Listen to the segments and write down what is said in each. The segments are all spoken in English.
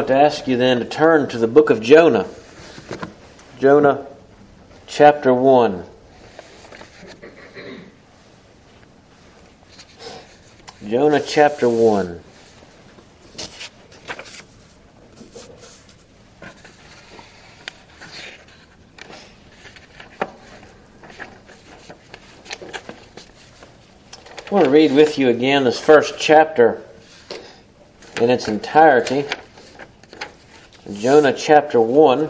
want to ask you then to turn to the book of Jonah. Jonah chapter 1. Jonah chapter 1. I want to read with you again this first chapter in its entirety. Jonah chapter 1.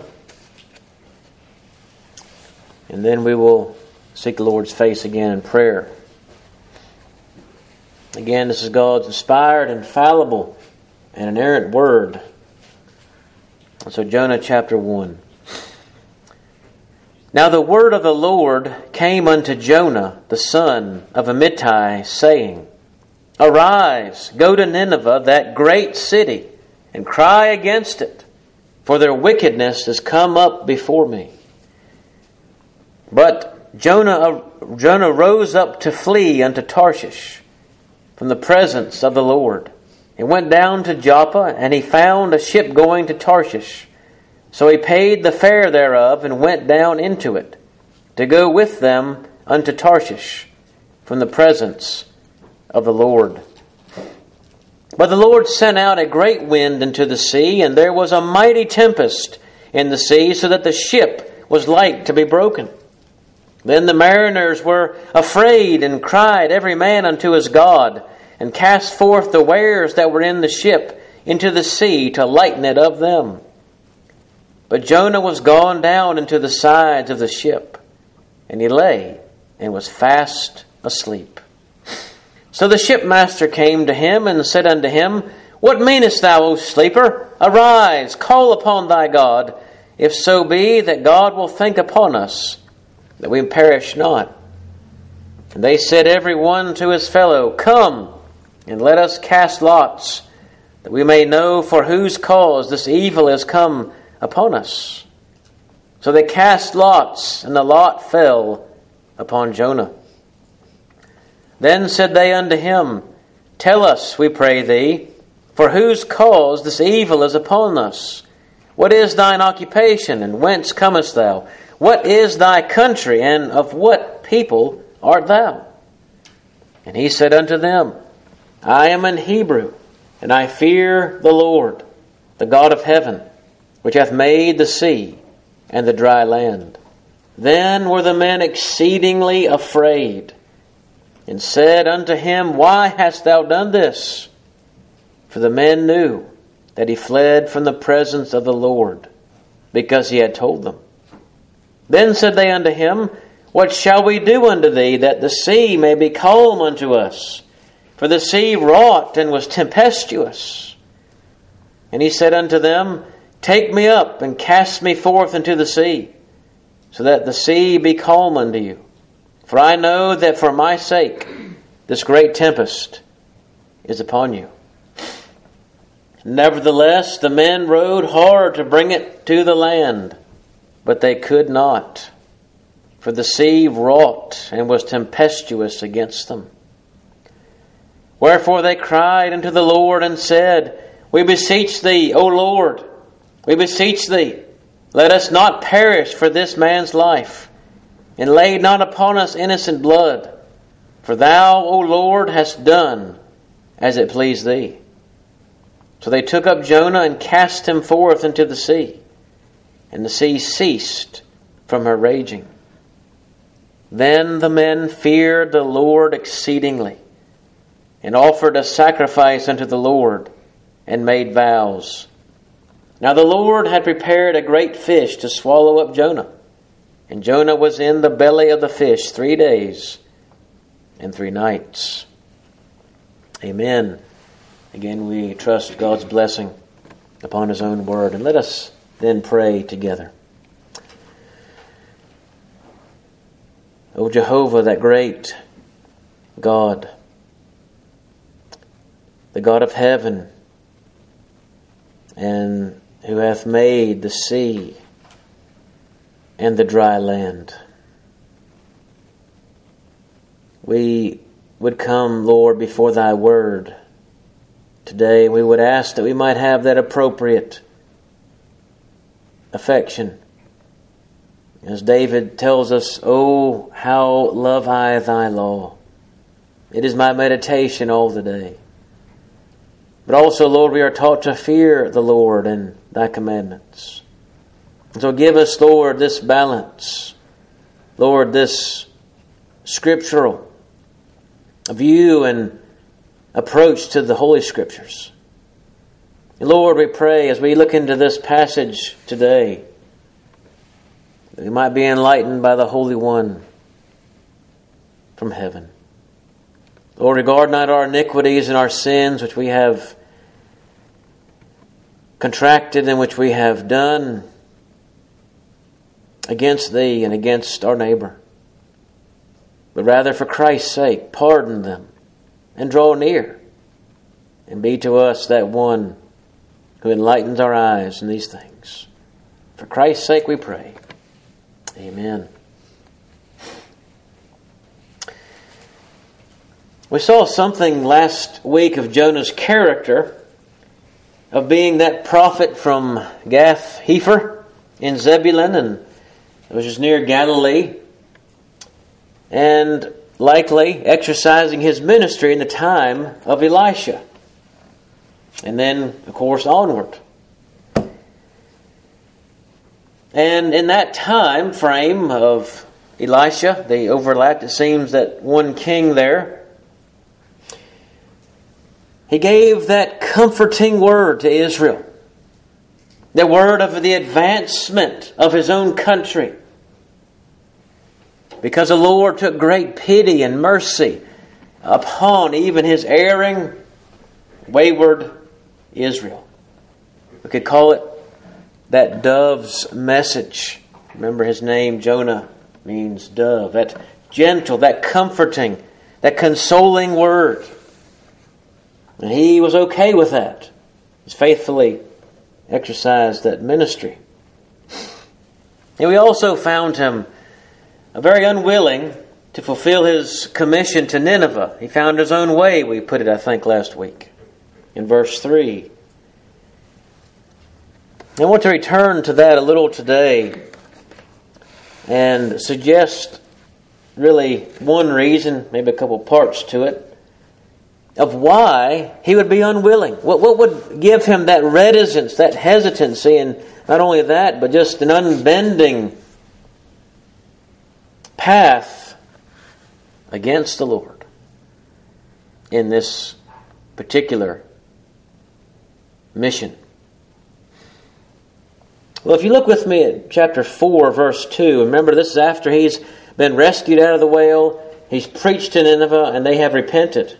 And then we will seek the Lord's face again in prayer. Again, this is God's inspired, infallible, and inerrant word. And so Jonah chapter 1. Now the word of the Lord came unto Jonah, the son of Amittai, saying, Arise, go to Nineveh, that great city, and cry against it, for their wickedness is come up before me. But Jonah rose up to flee unto Tarshish from the presence of the Lord. He went down to Joppa, and he found a ship going to Tarshish. So he paid the fare thereof, and went down into it, to go with them unto Tarshish from the presence of the Lord. But the Lord sent out a great wind into the sea, and there was a mighty tempest in the sea, so that the ship was like to be broken. Then the mariners were afraid, and cried every man unto his God, and cast forth the wares that were in the ship into the sea to lighten it of them. But Jonah was gone down into the sides of the ship, and he lay and was fast asleep. So the shipmaster came to him and said unto him, What meanest thou, O sleeper? Arise, call upon thy God, if so be that God will think upon us, that we perish not. And they said every one to his fellow, Come, and let us cast lots, that we may know for whose cause this evil is come upon us. So they cast lots, and the lot fell upon Jonah. Then said they unto him, Tell us, we pray thee, for whose cause this evil is upon us? What is thine occupation, and whence comest thou? What is thy country, and of what people art thou? And he said unto them, I am an Hebrew, and I fear the Lord, the God of heaven, which hath made the sea and the dry land. Then were the men exceedingly afraid, and said unto him, Why hast thou done this? For the men knew that he fled from the presence of the Lord, because he had told them. Then said they unto him, What shall we do unto thee, that the sea may be calm unto us? For the sea wrought and was tempestuous. And he said unto them, Take me up and cast me forth into the sea, so that the sea be calm unto you. For I know that for my sake this great tempest is upon you. Nevertheless, the men rowed hard to bring it to the land, but they could not, for the sea wrought and was tempestuous against them. Wherefore they cried unto the Lord and said, We beseech thee, O Lord, we beseech thee, let us not perish for this man's life, and lay not upon us innocent blood. For thou, O Lord, hast done as it pleased thee. So they took up Jonah and cast him forth into the sea, and the sea ceased from her raging. Then the men feared the Lord exceedingly, and offered a sacrifice unto the Lord, and made vows. Now the Lord had prepared a great fish to swallow up Jonah. And Jonah was in the belly of the fish 3 days and 3 nights. Amen. Again, we trust God's blessing upon His own word. And let us then pray together. O Jehovah, that great God, the God of heaven, and who hath made the sea and the dry land. We would come, Lord, before thy word today. We would ask that we might have that appropriate affection. As David tells us, "Oh, how love I thy law. It is my meditation all the day." But also, Lord, we are taught to fear the Lord and thy commandments. And so give us, Lord, this balance. Lord, this scriptural view and approach to the Holy Scriptures. And Lord, we pray as we look into this passage today, that we might be enlightened by the Holy One from heaven. Lord, regard not our iniquities and our sins which we have contracted and which we have done against Thee and against our neighbor. But rather for Christ's sake, pardon them and draw near and be to us that one who enlightens our eyes in these things. For Christ's sake we pray. Amen. We saw something last week of Jonah's character, of being that prophet from Gath-Hepher in Zebulun, and it was just near Galilee, and likely exercising his ministry in the time of Elisha. And then, of course, onward. And in that time frame of Elisha, they overlapped, it seems, that one king there. He gave that comforting word to Israel. The word of the advancement of his own country. Because the Lord took great pity and mercy upon even his erring, wayward Israel. We could call it that dove's message. Remember, his name, Jonah, means dove. That gentle, that comforting, that consoling word. And he was okay with that. He's faithfully exercised that ministry. And we also found him very unwilling to fulfill his commission to Nineveh. He found his own way, we put it, I think, last week. In verse 3. I want to return to that a little today and suggest really one reason, maybe a couple parts to it, of why he would be unwilling. What would give him that reticence, that hesitancy, and not only that, but just an unbending path against the Lord in this particular mission. Well, if you look with me at chapter 4, verse 2, remember this is after he's been rescued out of the whale, he's preached to Nineveh, and they have repented.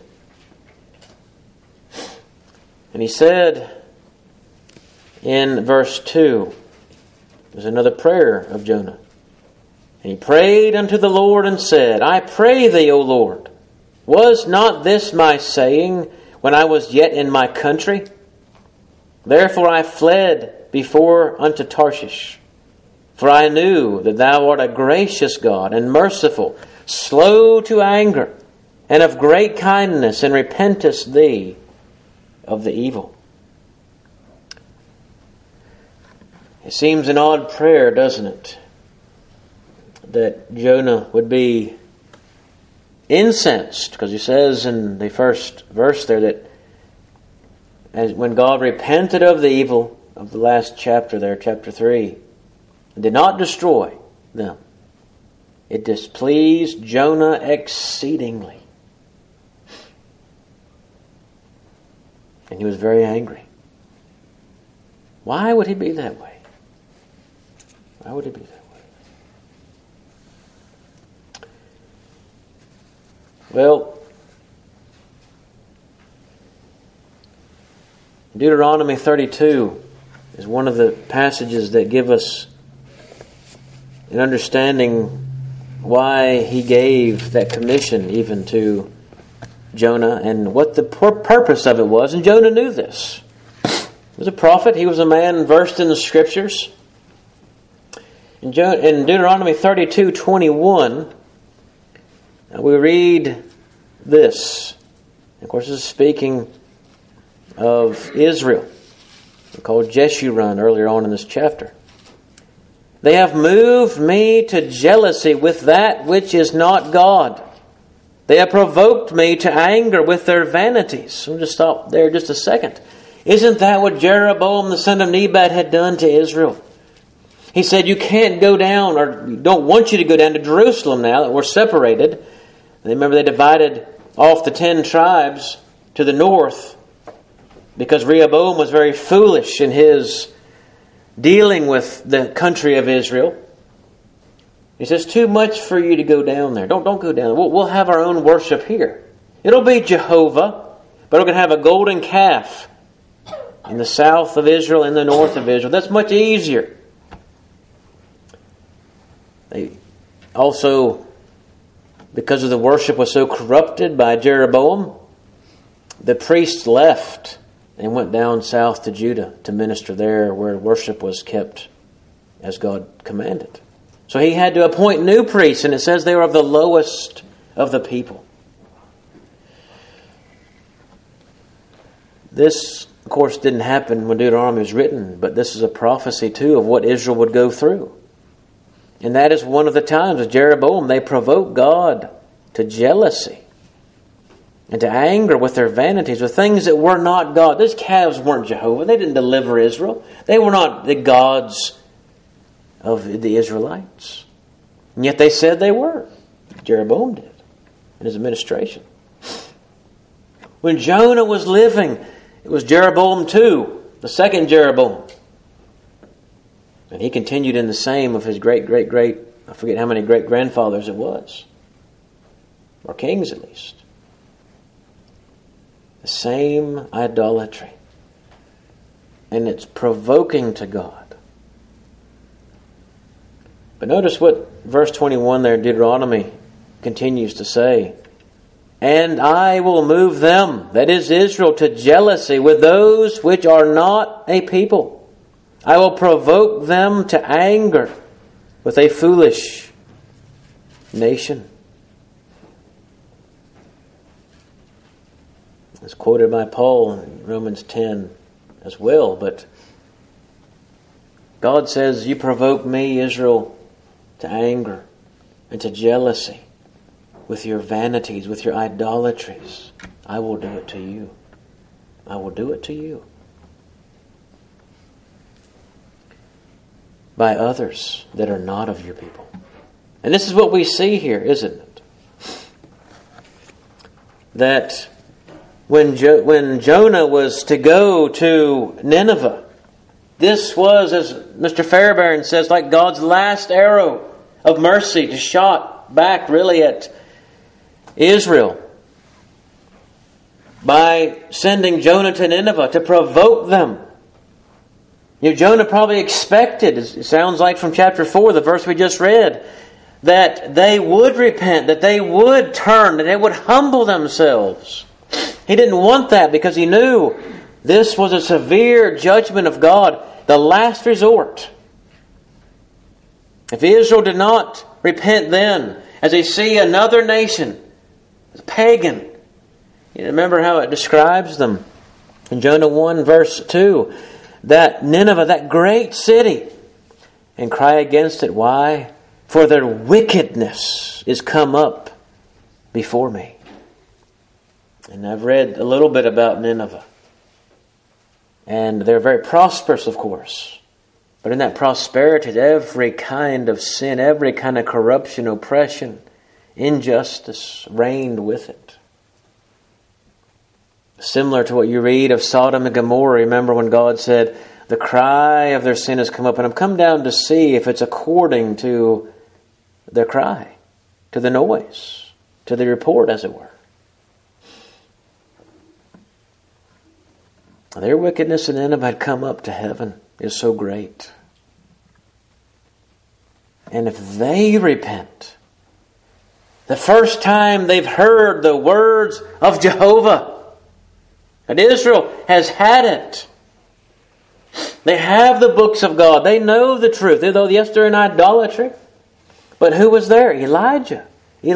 And he said in verse 2, there's another prayer of Jonah. And he prayed unto the Lord and said, I pray thee, O Lord, was not this my saying when I was yet in my country? Therefore I fled before unto Tarshish. For I knew that thou art a gracious God and merciful, slow to anger, and of great kindness, and repentest thee of the evil. It seems an odd prayer, doesn't it? That Jonah would be incensed, because he says in the first verse there that as when God repented of the evil of the last chapter there, chapter 3, and did not destroy them, it displeased Jonah exceedingly. And he was very angry. Why would he be that way? Why would he be that way? Well, Deuteronomy 32 is one of the passages that give us an understanding why he gave that commission even to Jonah and what the purpose of it was. And Jonah knew this. He was a prophet. He was a man versed in the Scriptures. In Deuteronomy 32:21, we read this. Of course, this is speaking of Israel, called Jeshurun earlier on in this chapter. They have moved me to jealousy with that which is not God. They have provoked me to anger with their vanities. We'll just stop there just a second. Isn't that what Jeroboam the son of Nebat had done to Israel? He said, you can't go down, or we don't want you to go down to Jerusalem now that we're separated. Remember, they divided off the 10 tribes to the north because Rehoboam was very foolish in his dealing with the country of Israel. He says, too much for you to go down there. Don't go down. We'll have our own worship here. It'll be Jehovah, but we're going to have a golden calf in the south of Israel, in the north of Israel. That's much easier. They also, because of the worship was so corrupted by Jeroboam, the priests left and went down south to Judah to minister there where worship was kept as God commanded. So he had to appoint new priests, and it says they were of the lowest of the people. This, of course, didn't happen when Deuteronomy was written, but this is a prophecy too of what Israel would go through. And that is one of the times with Jeroboam, they provoked God to jealousy and to anger with their vanities, with things that were not God. These calves weren't Jehovah. They didn't deliver Israel. They were not the gods of the Israelites. And yet they said they were. Jeroboam did in his administration. When Jonah was living, it was Jeroboam too, the second Jeroboam. And he continued in the same of his great, I forget how many great-grandfathers it was. Or kings at least. The same idolatry. And it's provoking to God. But notice what verse 21 there in Deuteronomy continues to say. And I will move them, that is Israel, to jealousy with those which are not a people. I will provoke them to anger with a foolish nation. It's quoted by Paul in Romans 10 as well, but God says, you provoke me, Israel, to anger and to jealousy with your vanities, with your idolatries. I will do it to you. I will do it to you. By others that are not of your people. And this is what we see here, isn't it? That when Jonah was to go to Nineveh, this was, as Mr. Fairbairn says, like God's last arrow of mercy to shot back really at Israel by sending Jonah to Nineveh to provoke them. You know, Jonah probably expected, it sounds like from chapter 4, the verse we just read, that they would repent, that they would turn, that they would humble themselves. He didn't want that because he knew this was a severe judgment of God, the last resort. If Israel did not repent then, as they see another nation, pagan, you remember how it describes them in Jonah 1 verse 2, that Nineveh, that great city, and cry against it. Why? For their wickedness is come up before me. And I've read a little bit about Nineveh. And they're very prosperous, of course. But in that prosperity, every kind of sin, every kind of corruption, oppression, injustice reigned with it. Similar to what you read of Sodom and Gomorrah. Remember when God said, the cry of their sin has come up, and I've come down to see if it's according to their cry, to the noise, to the report, as it were. Their wickedness in Nineveh had come up to heaven is so great. And if they repent, the first time they've heard the words of Jehovah, and Israel has had it. They have the books of God. They know the truth. Though, yes, they're in idolatry. But who was there? Elijah,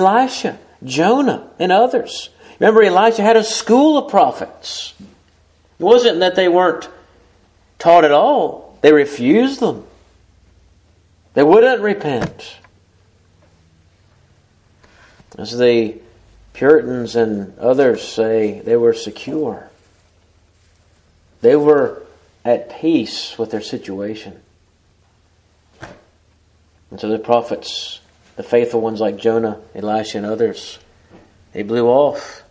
Elisha, Jonah, and others. Remember, Elisha had a school of prophets. It wasn't that they weren't taught at all. They refused them. They wouldn't repent. As the Puritans and others say, they were secure. They were at peace with their situation. And so the prophets, the faithful ones like Jonah, Elisha, and others, they blew off.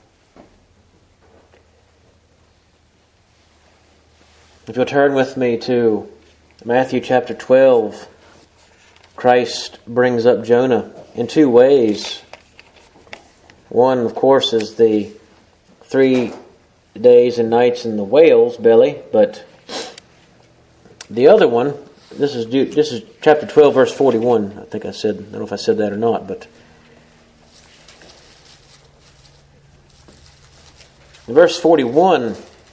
If you'll turn with me to Matthew chapter 12, Christ brings up Jonah in two ways. One, of course, is the 3 days and nights in the whale's belly, but the other one, this is chapter 12, verse 41. I don't know if I said that or not, but in verse 41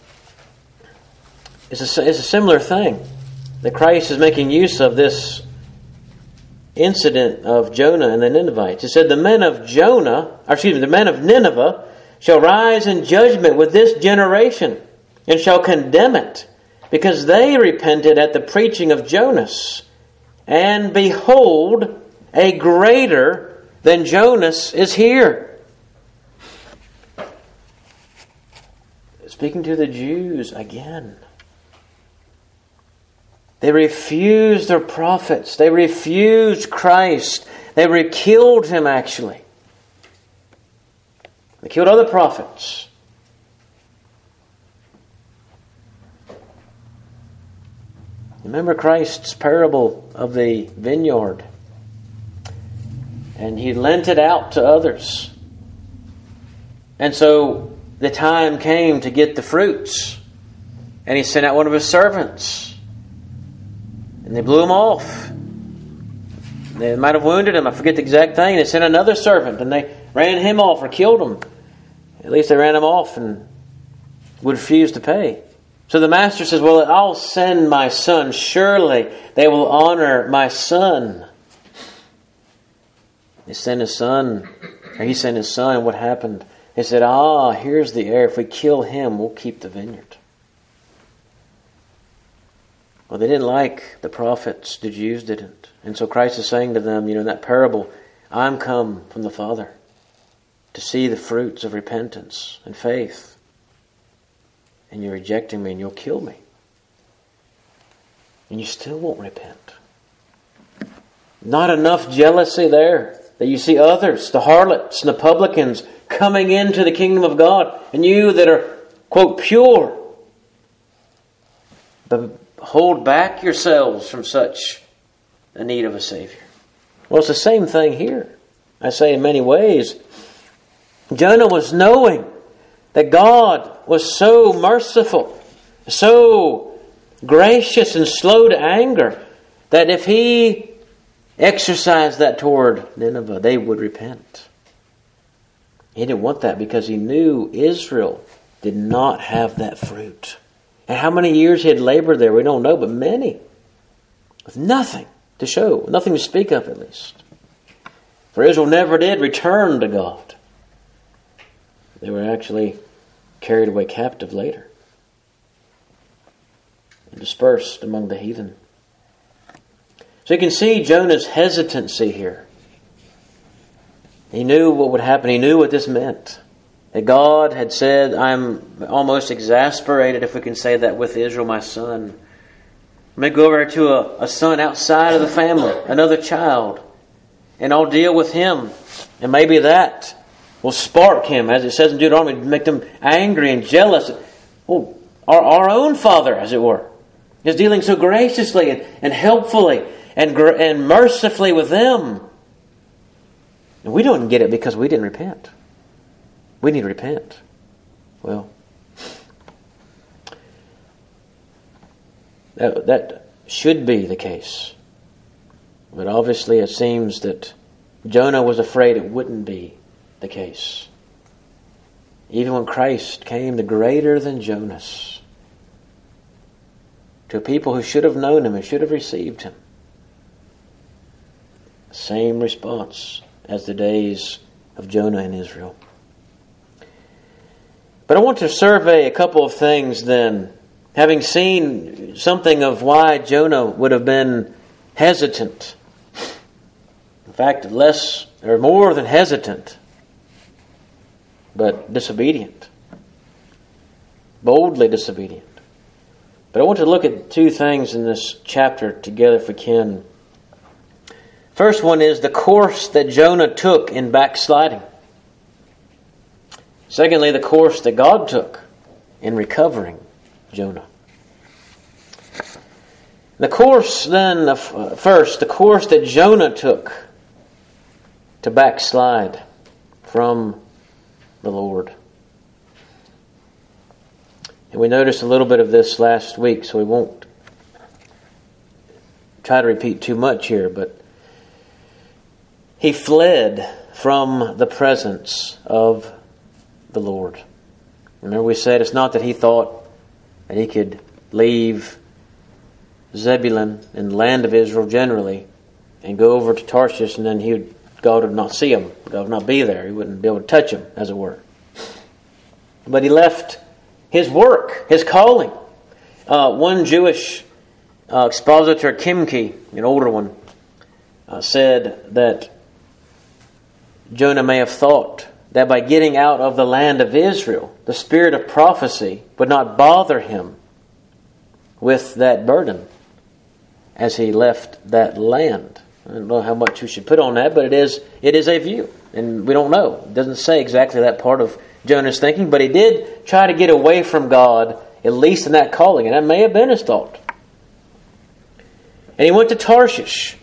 is a similar thing. That Christ is making use of this incident of Jonah and the Ninevites. It said, the men of Nineveh shall rise in judgment with this generation and shall condemn it, because they repented at the preaching of Jonas. And behold, a greater than Jonas is here. Speaking to the Jews again. They refused their prophets. They refused Christ. They killed him, actually. They killed other prophets. Remember Christ's parable of the vineyard. And he lent it out to others. And so the time came to get the fruits. And he sent out one of his servants. And they blew him off. They might have wounded him. I forget the exact thing. They sent another servant and they ran him off or killed him. At least they ran him off and would refuse to pay. So the master says, well, I'll send my son. Surely they will honor my son. He sent his son. What happened? They said, here's the heir. If we kill him, we'll keep the vineyard. Well, they didn't like the prophets. The Jews didn't. And so Christ is saying to them, in that parable, I'm come from the Father to see the fruits of repentance and faith. And you're rejecting me and you'll kill me. And you still won't repent. Not enough jealousy there that you see others, the harlots and the publicans, coming into the kingdom of God. And you that are, quote, pure, but hold back yourselves from such a need of a Savior. Well, it's the same thing here. I say in many ways, Jonah was knowing that God was so merciful, so gracious and slow to anger, that if he exercised that toward Nineveh, they would repent. He didn't want that because he knew Israel did not have that fruit. And how many years he had labored there, we don't know, but many. With nothing to show, nothing to speak of at least. For Israel never did return to God. They were actually carried away captive later. And dispersed among the heathen. So you can see Jonah's hesitancy here. He knew what would happen. He knew what this meant. That God had said, I'm almost exasperated, if we can say that, with Israel, my son. I'm going to go over to a son outside of the family, another child, and I'll deal with him. And maybe that will spark him, as it says in Deuteronomy, make them angry and jealous. Well, our own father, as it were, is dealing so graciously and helpfully and mercifully with them. And we don't get it because we didn't repent. We need to repent. Well, that should be the case. But obviously it seems that Jonah was afraid it wouldn't be the case. Even when Christ came, the greater than Jonas, to people who should have known him and should have received him. Same response as the days of Jonah in Israel. But I want to survey a couple of things then, having seen something of why Jonah would have been hesitant. In fact, less or more than hesitant, but disobedient. Boldly disobedient. But I want to look at two things in this chapter together if we can. First one is the course that Jonah took in backsliding. Secondly, the course that God took in recovering Jonah. The course then, first, the course that Jonah took to backslide from the Lord. And we noticed a little bit of this last week, so we won't try to repeat too much here, but he fled from the presence of the Lord. Remember we said it's not that he thought that he could leave Zebulun and the land of Israel generally and go over to Tarshish, and then God would not see him. God would not be there. He wouldn't be able to touch him, as it were. But he left his work, his calling. One Jewish expositor, Kimke, an older one, said that Jonah may have thought that by getting out of the land of Israel, the spirit of prophecy would not bother him with that burden as he left that land. I don't know how much we should put on that, but it is a view, and we don't know. It doesn't say exactly that part of Jonah's thinking, but he did try to get away from God, at least in that calling, and that may have been his thought. And he went to Tarshish.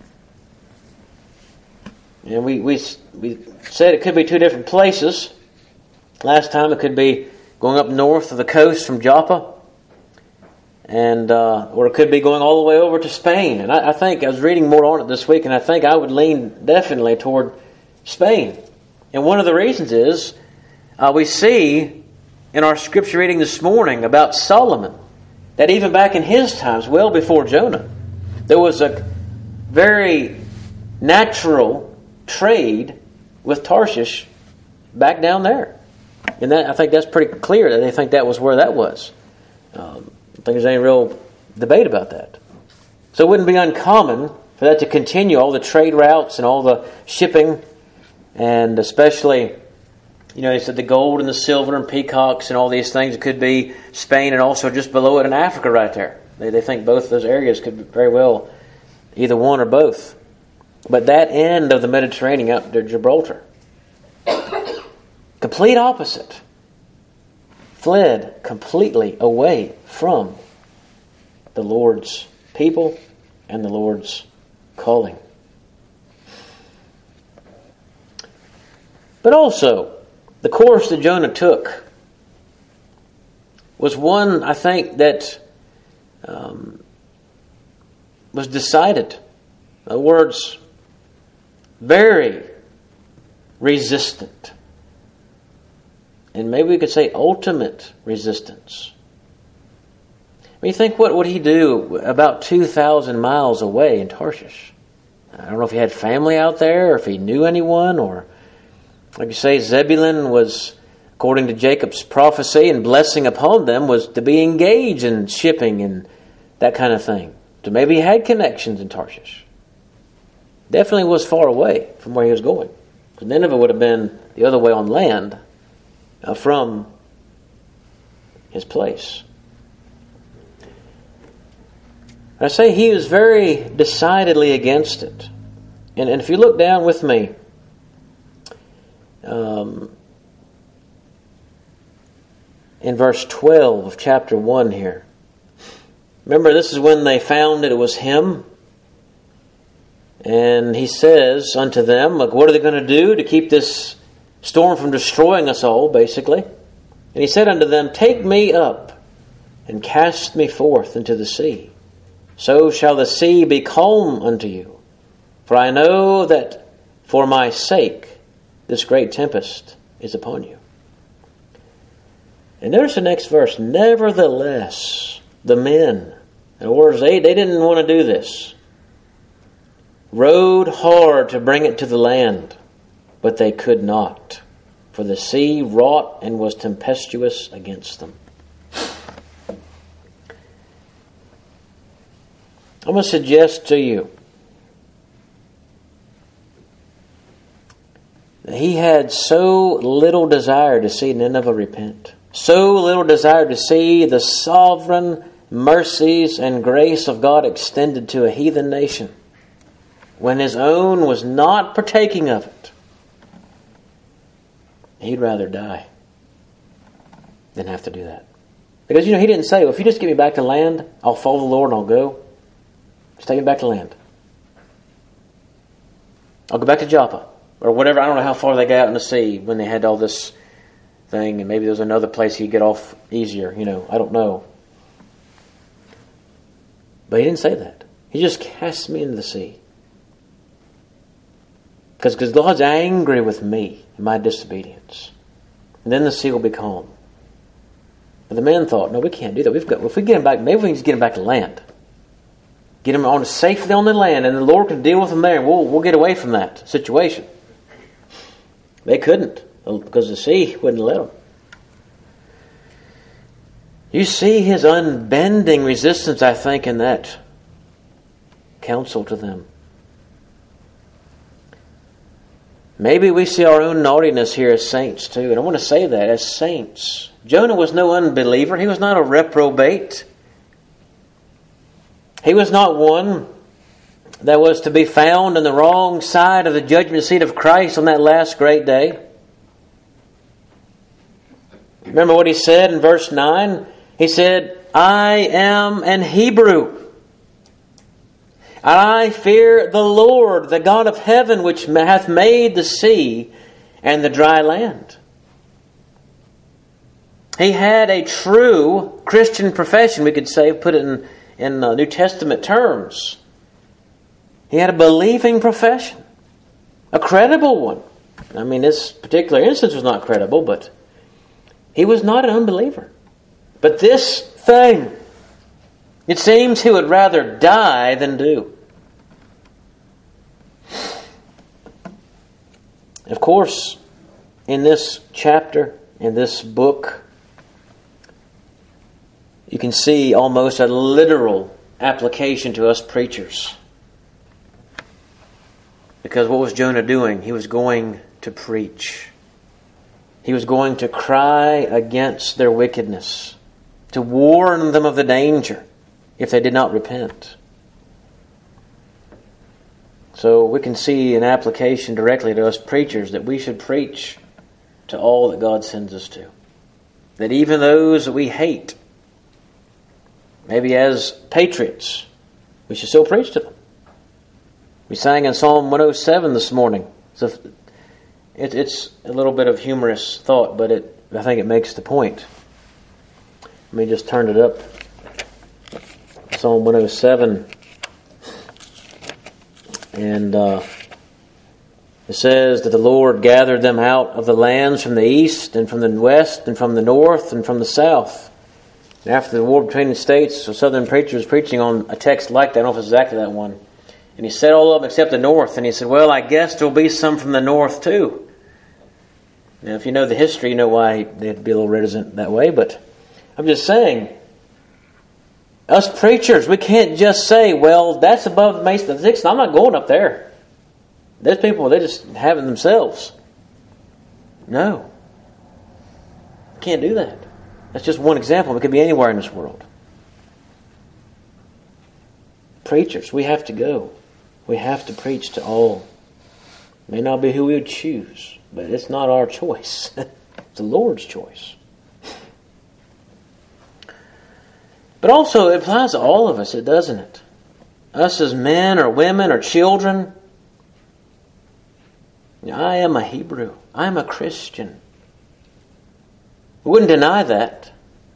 And we said it could be two different places. Last time it could be going up north of the coast from Joppa, and or it could be going all the way over to Spain. And I think I was reading more on it this week, and I think I would lean definitely toward Spain. And one of the reasons is we see in our scripture reading this morning about Solomon that even back in his times, well before Jonah, there was a very natural trade with Tarshish back down there. And that, I think that's pretty clear that they think that was where that was. I don't think there's any real debate about that. So it wouldn't be uncommon for that to continue, all the trade routes and all the shipping, and especially, he said the gold and the silver and peacocks and all these things. It could be Spain and also just below it in Africa right there. They think both those areas could be very well either one or both. But that end of the Mediterranean out to Gibraltar, complete opposite, fled completely away from the Lord's people and the Lord's calling. But also, the course that Jonah took was one, I think, that was decided. In other words, very resistant. And maybe we could say ultimate resistance. When you think, what would he do about 2,000 miles away in Tarshish? I don't know if he had family out there or if he knew anyone, or like you say, Zebulun was, according to Jacob's prophecy and blessing upon them, was to be engaged in shipping and that kind of thing. So maybe he had connections in Tarshish. Definitely was far away from where he was going. Because Nineveh would have been the other way on land from his place. I say he was very decidedly against it. And if you look down with me, in verse 12 of chapter 1 here. Remember, this is when they found that it was him. And he says unto them, look, what are they going to do to keep this storm from destroying us all, basically? And he said unto them, take me up and cast me forth into the sea. So shall the sea be calm unto you. For I know that for my sake this great tempest is upon you. And notice the next verse. Nevertheless, the men, in other words, they didn't want to do this, rowed hard to bring it to the land, but they could not. for the sea wrought and was tempestuous against them. I'm going to suggest to you that he had so little desire to see Nineveh repent, so little desire to see the sovereign mercies and grace of God extended to a heathen nation when his own was not partaking of it. He'd rather die than have to do that. Because, he didn't say, well, if you just get me back to land, I'll follow the Lord and I'll go. Just take me back to land. I'll go back to Joppa. Or whatever. I don't know how far they got out in the sea when they had all this thing. And maybe there was another place he'd get off easier. I don't know. But he didn't say that. He just cast me into the sea. Because God's angry with me and my disobedience. And then the sea will be calm. But the men thought, no, we can't do that. If we get him back, maybe we can just get him back to land. Get him on safely on the land, and the Lord can deal with him there, and we'll get away from that situation. They couldn't, because the sea wouldn't let them. You see his unbending resistance, I think, in that counsel to them. Maybe we see our own naughtiness here as saints too. And I want to say that, as saints. Jonah was no unbeliever. He was not a reprobate. He was not one that was to be found on the wrong side of the judgment seat of Christ on that last great day. Remember what he said in verse 9? He said, I am an Hebrew. I fear the Lord, the God of heaven, which hath made the sea and the dry land. He had a true Christian profession, we could say, put it in New Testament terms. He had a believing profession, a credible one. I mean, this particular instance was not credible, but he was not an unbeliever. But this thing, it seems he would rather die than do. Of course, in this chapter, in this book, you can see almost a literal application to us preachers. Because what was Jonah doing? He was going to preach. He was going to cry against their wickedness, to warn them of the danger if they did not repent. So we can see an application directly to us preachers that we should preach to all that God sends us to. That even those that we hate, maybe as patriots, we should still preach to them. We sang in Psalm 107 this morning. So it's a little bit of humorous thought, but I think it makes the point. Let me just turn it up. Psalm 107. And it says that the Lord gathered them out of the lands from the east and from the west and from the north and from the south. And after the war between the states, a southern preacher was preaching on a text like that. I don't know if it's exactly that one. And he said all of them except the north. And he said, well, I guess there'll be some from the north too. Now, if you know the history, you know why they'd be a little reticent that way. But I'm just saying, us preachers, we can't just say, well, that's above the Mason of the Sixth. I'm not going up there. There's people, they just have it themselves. No. Can't do that. That's just one example. It could be anywhere in this world. Preachers, we have to go. We have to preach to all. It may not be who we would choose, but it's not our choice. It's the Lord's choice. But also, it applies to all of us, doesn't it? Us as men or women or children. I am a Hebrew. I am a Christian. We wouldn't deny that.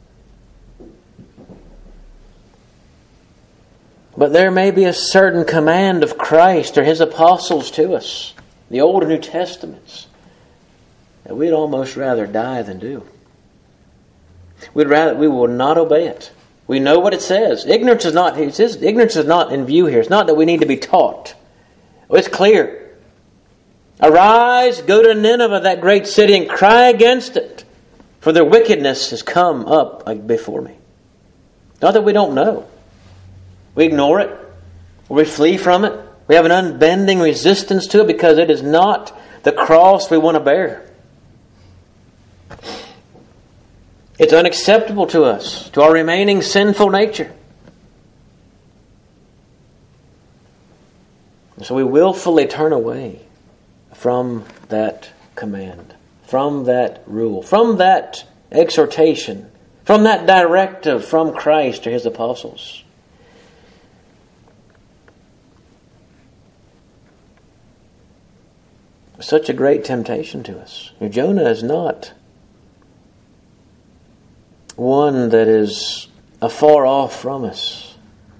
But there may be a certain command of Christ or His apostles to us, the Old and New Testaments, that we'd almost rather die than do. We will not obey it. We know what it says. Ignorance is not in view here. It's not that we need to be taught. It's clear. Arise, go to Nineveh, that great city, and cry against it, for their wickedness has come up before me. Not that we don't know. We ignore it, or we flee from it. We have an unbending resistance to it because it is not the cross we want to bear. It's unacceptable to us, to our remaining sinful nature. So we willfully turn away from that command, from that rule, from that exhortation, from that directive from Christ to His apostles. Such a great temptation to us. Jonah is not one that is afar off from us.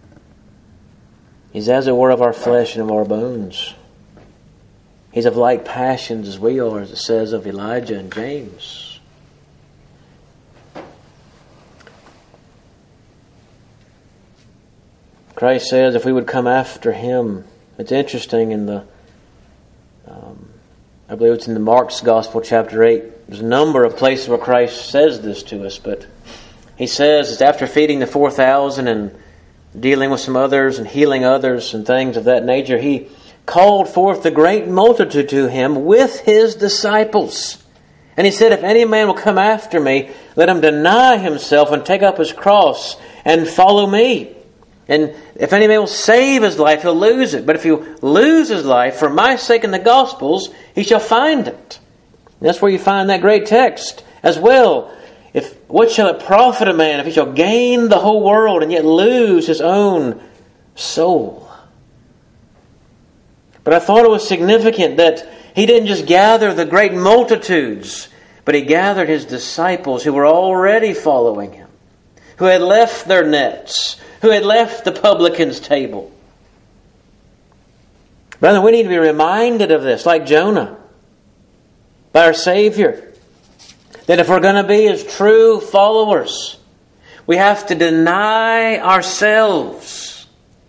He's as it were of our flesh and of our bones. He's of like passions as we are, as it says of Elijah and James. Christ says if we would come after Him, it's interesting in the I believe it's in the Mark's Gospel, chapter 8. There's a number of places where Christ says this to us, but He says it's after feeding the 4,000 and dealing with some others and healing others and things of that nature. He called forth the great multitude to Him with His disciples. And He said, if any man will come after me, let him deny himself and take up his cross and follow me. And if any man will save his life, he'll lose it. But if he'll lose his life for my sake and the gospel's, he shall find it. And that's where you find that great text as well. What shall it profit a man if he shall gain the whole world and yet lose his own soul? But I thought it was significant that He didn't just gather the great multitudes, but He gathered His disciples who were already following Him, who had left their nets, who had left the publican's table. Brother, we need to be reminded of this, like Jonah, by our Savior, that if we're going to be His true followers, we have to deny ourselves.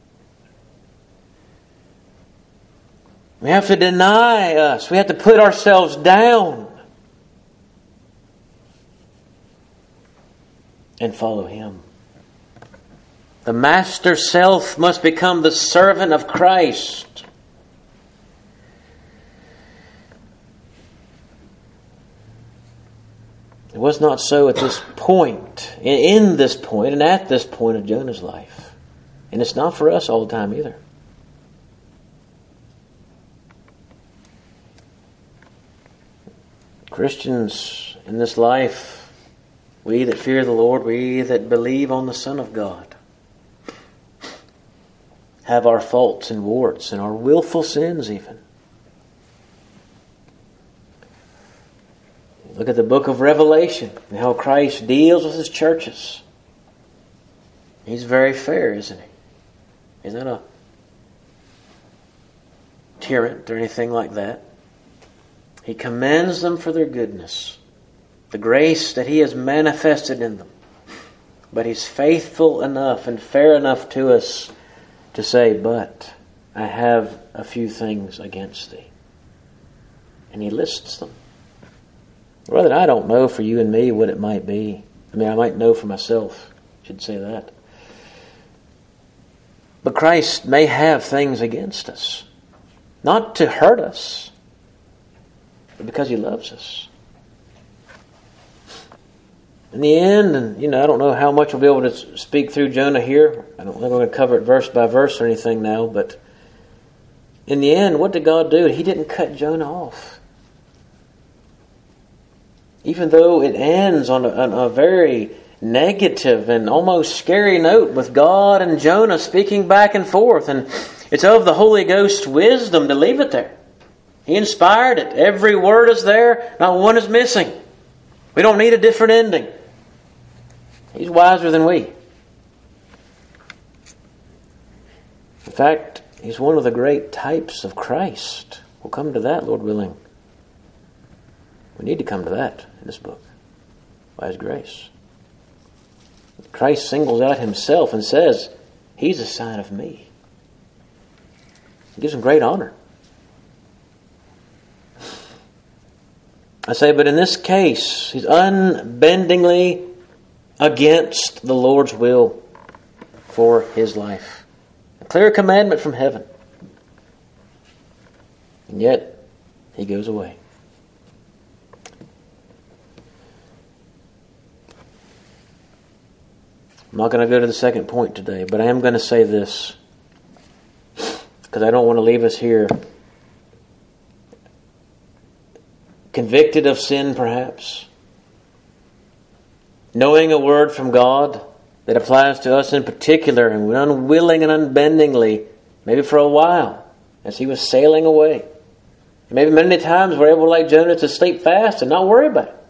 We have to deny us. We have to put ourselves down and follow Him. The master self must become the servant of Christ. It was not so at this point, in this point, and at this point of Jonah's life. And it's not for us all the time either. Christians in this life, we that fear the Lord, we that believe on the Son of God, have our faults and warts and our willful sins even. Look at the book of Revelation and how Christ deals with His churches. He's very fair, isn't He? He's not a tyrant or anything like that. He commends them for their goodness, the grace that He has manifested in them. But He's faithful enough and fair enough to us to say, but I have a few things against thee. And He lists them. Brother, I don't know for you and me what it might be. I mean, I might know for myself. I should say that. But Christ may have things against us. Not to hurt us, but because He loves us. In the end, and I don't know how much we'll be able to speak through Jonah here. I don't think we're going to cover it verse by verse or anything now, but in the end, what did God do? He didn't cut Jonah off. Even though it ends on a very negative and almost scary note with God and Jonah speaking back and forth. And it's of the Holy Ghost's wisdom to leave it there. He inspired it. Every word is there. Not one is missing. We don't need a different ending. He's wiser than we. In fact, He's one of the great types of Christ. We'll come to that, Lord willing. We need to come to that in this book by His grace. Christ singles out Himself and says, He's a sign of me. He gives Him great honor. I say, but in this case, he's unbendingly against the Lord's will for his life. A clear commandment from heaven. And yet, he goes away. I'm not going to go to the second point today, but I am going to say this, because I don't want to leave us here convicted of sin, perhaps, knowing a word from God that applies to us in particular, and we're unwilling and unbendingly, maybe for a while, as he was sailing away. And maybe many times we're able, like Jonah, to sleep fast and not worry about it.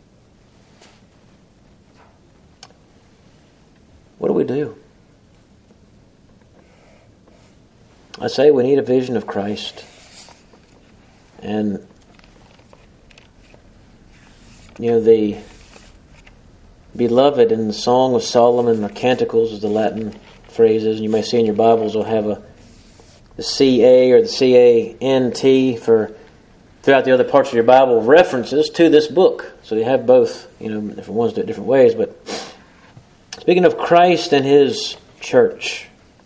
What do we do? I say we need a vision of Christ. And, the beloved in the Song of Solomon, or Canticles is the Latin phrases, and you may see in your Bibles will have the CA or the CANT for throughout the other parts of your Bible references to this book. So you have both, different ones do it different ways, but speaking of Christ and His church.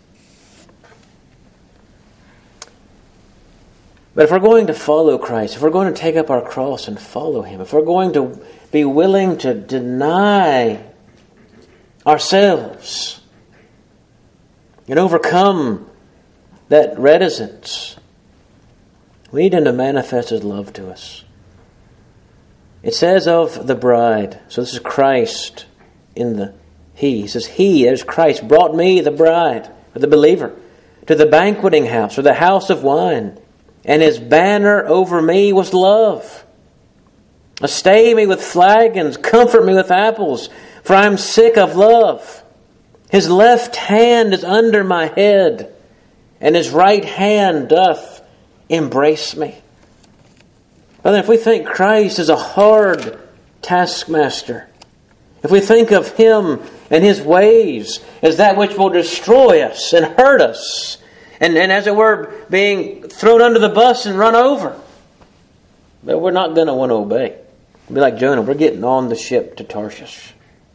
But if we're going to follow Christ, if we're going to take up our cross and follow Him, if we're going to be willing to deny ourselves and overcome that reticence, we need Him to manifest His love to us. It says of the bride, so this is Christ in the He. He says, He, as Christ, brought me, the bride, or the believer, to the banqueting house, or the house of wine. And His banner over me was love. Stay me with flagons, comfort me with apples, for I am sick of love. His left hand is under my head, and His right hand doth embrace me. Brother, if we think Christ is a hard taskmaster, if we think of Him and His ways as that which will destroy us and hurt us, and as it were, being thrown under the bus and run over, but we're not going to want to obey. We'll be like Jonah, we're getting on the ship to Tarshish.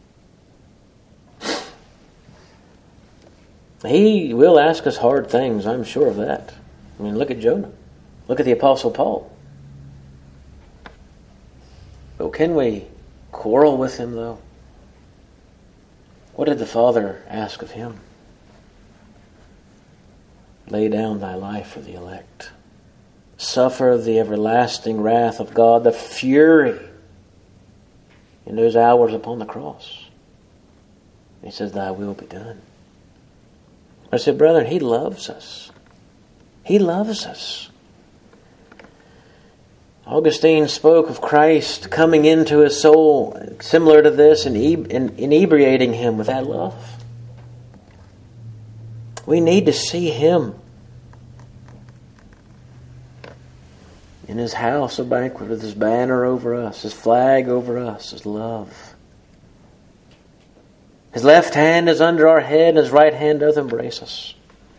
He will ask us hard things, I'm sure of that. I mean, look at Jonah. Look at the Apostle Paul. But can we quarrel with him, though? What did the Father ask of him? Lay down thy life for the elect. Suffer the everlasting wrath of God, the fury in those hours upon the cross. He says, thy will be done. I said, brethren, He loves us. He loves us. Augustine spoke of Christ coming into his soul, similar to this, and inebriating him with that love. We need to see Him in His house of banquet with His banner over us, His flag over us, His love. His left hand is under our head, and His right hand doth embrace us.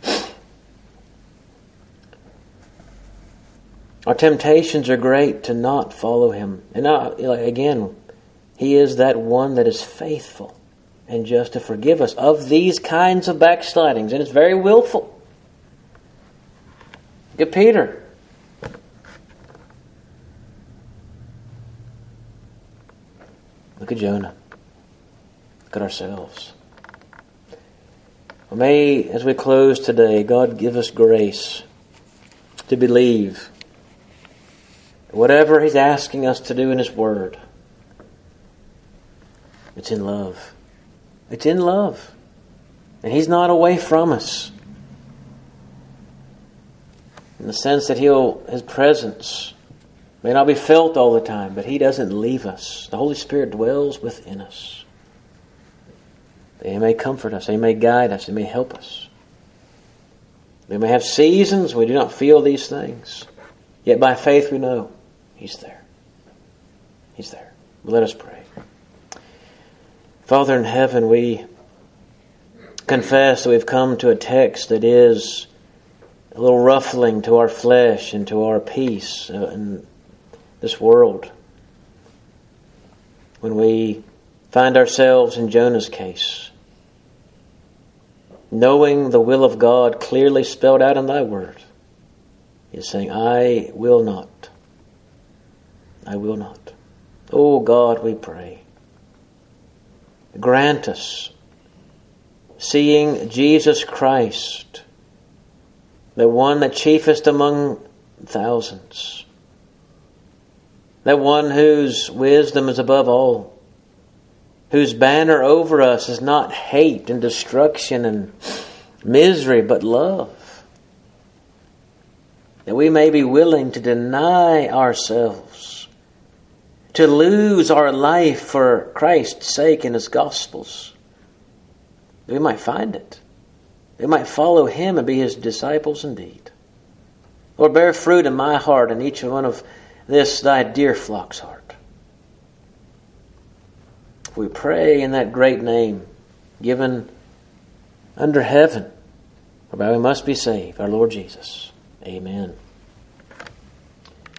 Our temptations are great to not follow Him. And now, again, He is that one that is faithful and just to forgive us of these kinds of backslidings. And it's very willful. Look at Peter. Look at Jonah. Look at ourselves. Well, may, as we close today, God give us grace to believe whatever He's asking us to do in His Word, it's in love. It's in love. And He's not away from us. In the sense that His presence may not be felt all the time, but He doesn't leave us. The Holy Spirit dwells within us. He may comfort us. He may guide us. He may help us. We may have seasons we do not feel these things. Yet by faith we know He's there. He's there. Let us pray. Father in heaven, we confess that we've come to a text that is a little ruffling to our flesh and to our peace in this world. when we find ourselves in Jonah's case, knowing the will of God clearly spelled out in thy word, is saying, I will not. I will not. Oh God, we pray, grant us seeing Jesus Christ, the one that chiefest among thousands, that one whose wisdom is above all, whose banner over us is not hate and destruction and misery, but love. That we may be willing to deny ourselves, to lose our life for Christ's sake and His gospels. That we might find it. That we might follow Him and be His disciples indeed. Lord, bear fruit in my heart and each one of this thy dear flock's heart. We pray in that great name given under heaven, whereby we must be saved, our Lord Jesus. Amen.